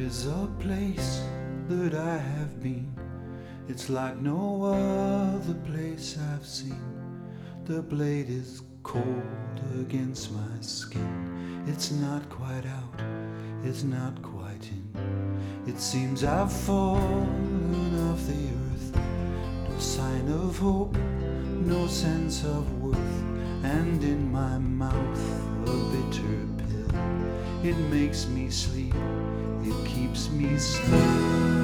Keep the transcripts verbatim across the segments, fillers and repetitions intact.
is a place that I have been. It's like no other place I've seen. The blade is cold against my skin. It's not quite out, it's not quite in. It seems I've fallen off the earth. No sign of hope, no sense of worth. And in my mouth a bitter pill. It makes me sleep, it keeps me still.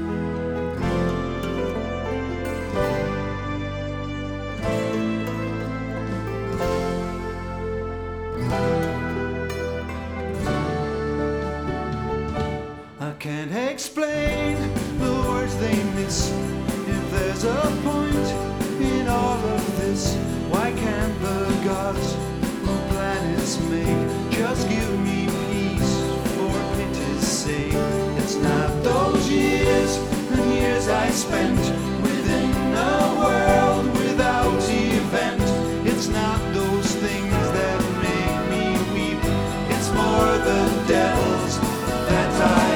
I can't explain the words they miss. If there's a point in all of this, why can't the gods who planets make just give me peace for pity's sake? It's not those years and years I spent within a world without event. It's not those things that make me weep. It's more the devils that I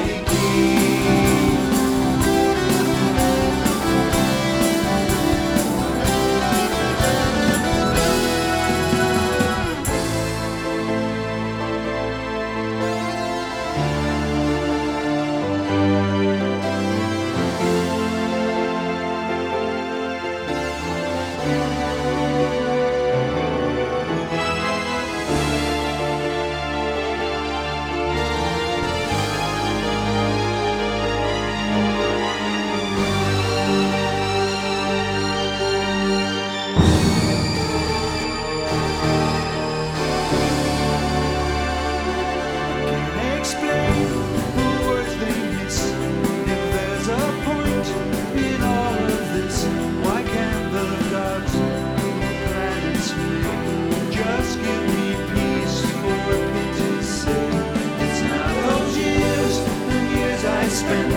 spend